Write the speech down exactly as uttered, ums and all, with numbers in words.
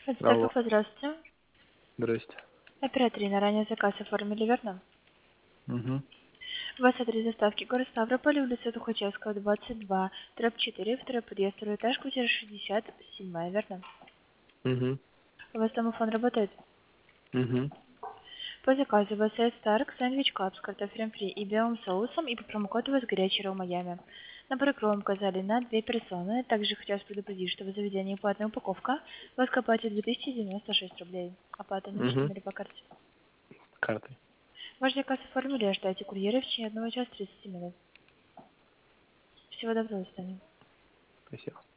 Алло. Старков, здравствуйте. Здрасте. Оператор на ранее заказ оформили, верно? Угу. У вас адрес доставки город Ставрополь, улица Тухачевского, двадцать два, дробь четыре, второй подъезд, второй этаж, квартира шестьдесят семь, верно? Угу. У вас домофон работает? Угу. По заказу вас Старк сэндвич кап с картофелем фри и белым соусом и по промокоду у вас горячий ролл Майами. На прокром указали на две персоны. Также хотелось предупредить, что в заведении платная упаковка. Вас оплатит две тысячи девяносто шесть рублей. Оплата наличными Угу. или по карте? Картой. Ваш заказ оформили, ждайте курьера в течение одного часа тридцати минут. Всего доброго, до свидания. Спасибо.